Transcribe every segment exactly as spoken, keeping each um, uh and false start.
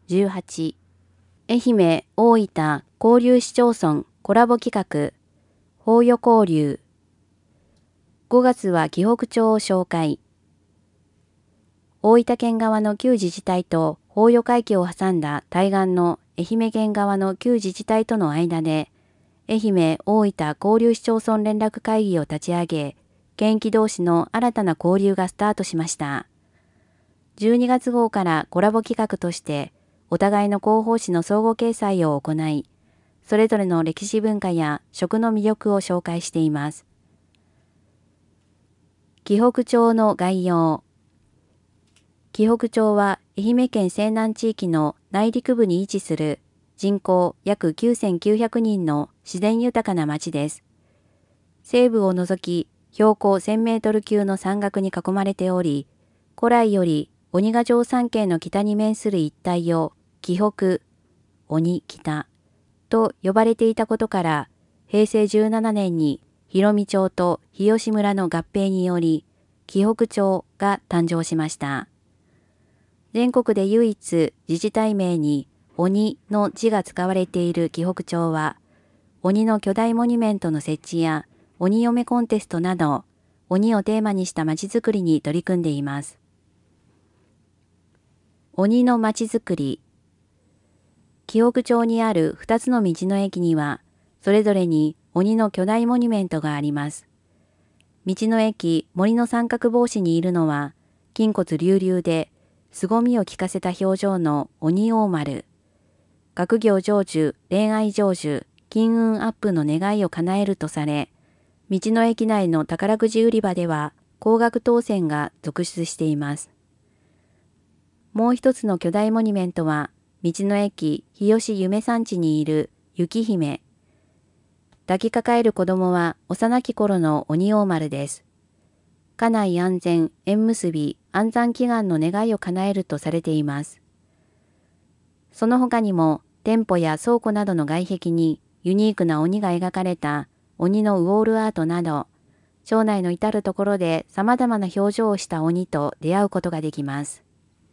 じゅうはち、愛媛・大分交流市町村コラボ企画、法予交流。ごがつは紀北町を紹介。大分県側の旧自治体と法予海峡を挟んだ対岸の愛媛県側の旧自治体との間で、愛媛・大分交流市町村連絡会議を立ち上げ、県域同士の新たな交流がスタートしました。じゅうにがつ号からコラボ企画として、お互いの広報誌の相互掲載を行い、それぞれの歴史文化や食の魅力を紹介しています。紀北町の概要。紀北町は愛媛県西南地域の内陸部に位置する人口約きゅうせんきゅうひゃくにんの自然豊かな町です。西部を除き標高せんメートル級の山岳に囲まれており、古来より鬼ヶ城山系の北に面する一帯を紀北、鬼北と呼ばれていたことから、へいせいじゅうななねんに広見町と日吉村の合併により、紀北町が誕生しました。全国で唯一自治体名に鬼の字が使われている紀北町は、鬼の巨大モニュメントの設置や鬼嫁コンテストなど、鬼をテーマにしたまちづくりに取り組んでいます。鬼のまちづくり。紀北町にあるふたつの道の駅には、それぞれに鬼の巨大モニュメントがあります。道の駅森の三角帽子にいるのは、筋骨隆々で、凄みを利かせた表情の鬼大丸。学業成就、恋愛成就、金運アップの願いを叶えるとされ、道の駅内の宝くじ売り場では高額当選が続出しています。もう一つの巨大モニュメントは、道の駅日吉夢山地にいる雪姫。抱きかかえる子供は幼き頃の鬼大丸です。家内安全、縁結び、安産祈願の願いを叶えるとされています。その他にも、店舗や倉庫などの外壁にユニークな鬼が描かれた鬼のウォールアートなど、町内の至るところで様々な表情をした鬼と出会うことができます。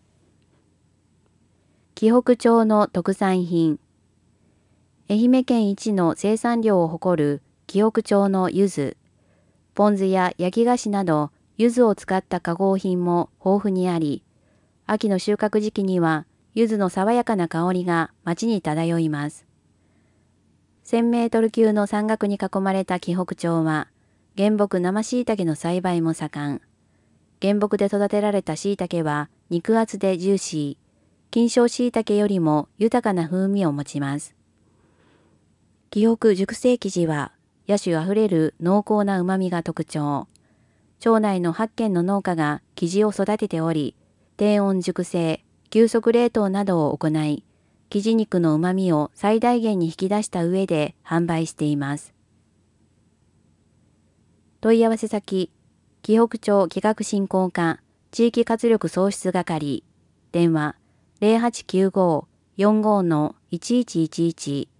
紀北町の特産品。愛媛県一の生産量を誇る紀北町の柚子。ポン酢や焼き菓子など、柚子を使った加工品も豊富にあり、秋の収穫時期には、柚子の爽やかな香りが町に漂います。せんメートル級の山岳に囲まれた紀北町は、原木生椎茸の栽培も盛ん。原木で育てられた椎茸は肉厚でジューシー。金賞椎茸よりも豊かな風味を持ちます。紀北熟成生地は、野趣あふれる濃厚な旨味が特徴。町内のはっけんの農家が生地を育てており、低温熟成、急速冷凍などを行い、生地肉の旨味を最大限に引き出した上で販売しています。問い合わせ先、紀北町企画振興課地域活力創出係、電話 ゼロはちきゅうご よんご いちいちいちいち